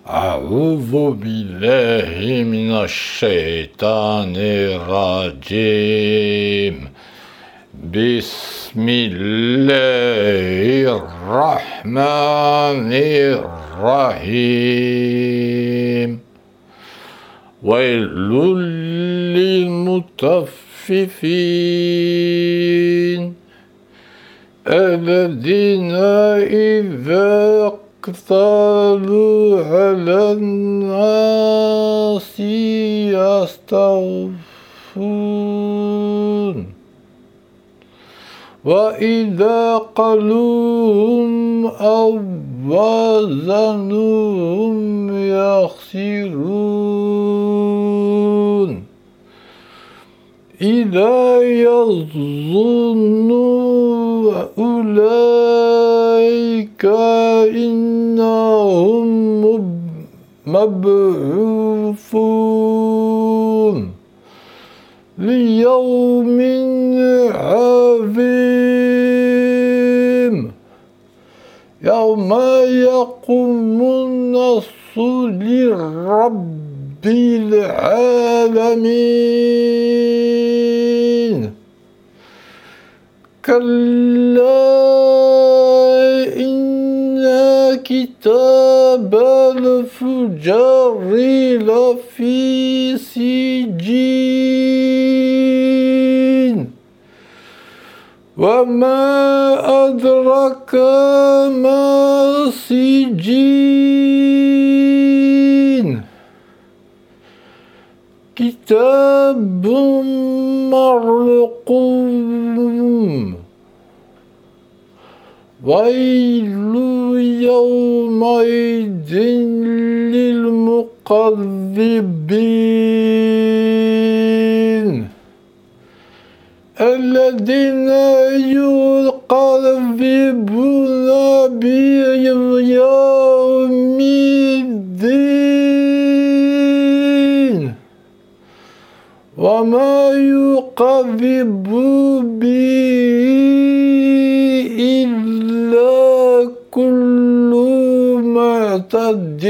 أعوذ بالله من الشيطان الرجيم. بسم الله الرحمن الرحيم. ويل للمطففين الذين إذا اكتالوا على الناس يستوفون وإذا قالوهم أو وزنوهم يخسرون. إذا يظن أولئك إنهم مبعوثون ليوم عظيم يوم يقوم الناس لرب العالمين. كلا إن كتاب الفجار لفي سجين وما أدرك ما سجين. كتاب مرقوم. ويل يومئذ للمكذبين الذين يكذبون بيوم الدين وما يكذب به إلا كل معتد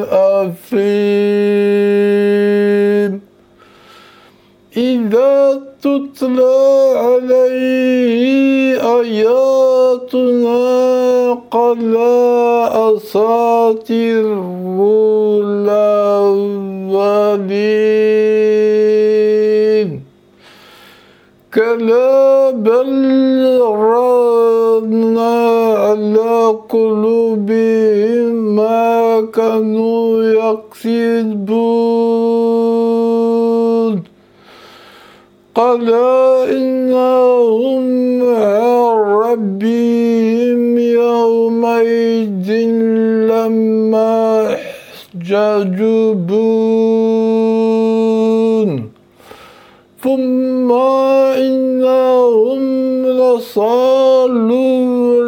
أثيم. إذا تتلى عليه آياتنا قال أساطير الأولين. كلا بل ران على قلوبهم ما كانوا يكسبون. قال إنهم عن ربهم يومئذ لما يحجبون. ثم إنهم لصالوا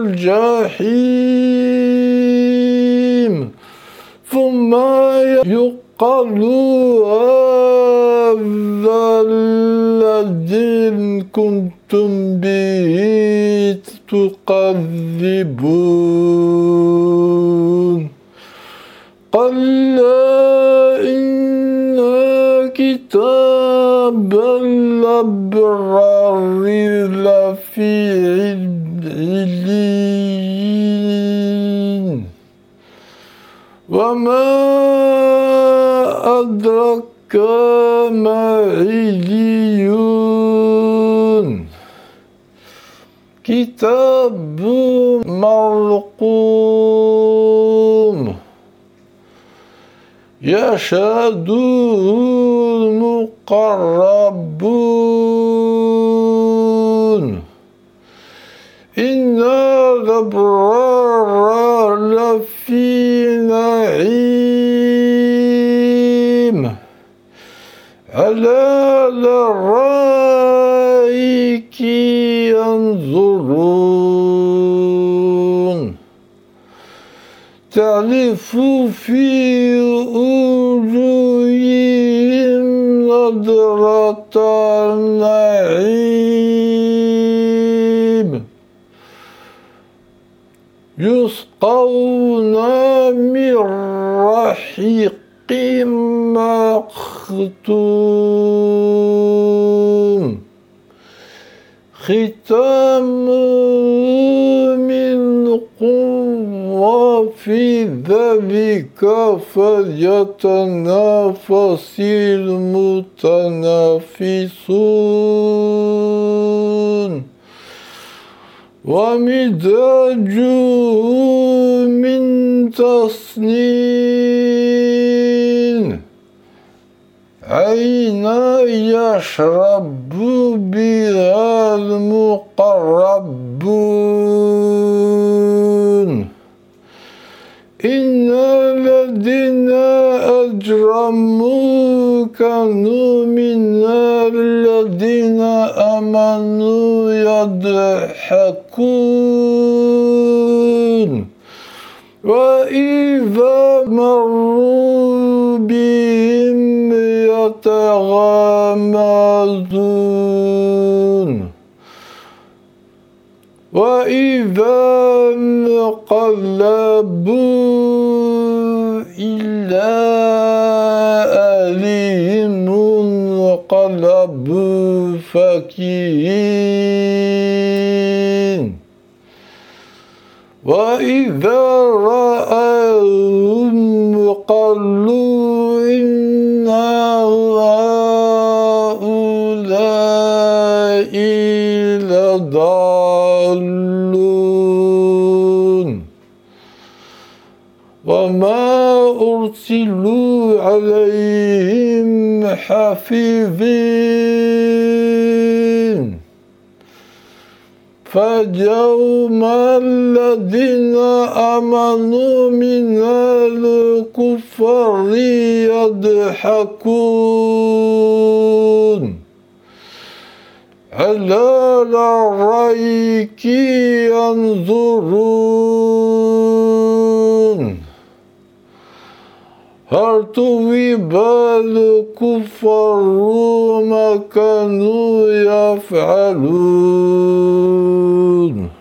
الجحيم ثم يقال هذا الذي كنتم به تكذبون. كلا إن كتاب الأبرار لفي عليين وما أدرك ما عليون. كتاب مرقوم يشهده المقربون. إن الأبرار لفي نعيم على الأرائك ينظرون تعرف في وجوههم نضرة النعيم يسقون من الرحيق مختوم ختامه من وفي ذلك فليتنافس المتنافسون ومزاجه من تسنيم عينا يشرب بها المقربون إن الذين أجرموا كانوا من الذين آمنوا يضحكون وإذا مروا بهم يتغامزون وإذا انقلبوا إلى أهلهم انقلبوا فكهين وإذا رأوهم قالوا إن هؤلاء لضالون وما أرسلوا عليهم حافظين فاليوم الذين آمنوا من الكفار يضحكون على الأرائك ينظرون هل ثوب الكفار ما كانوا يفعلون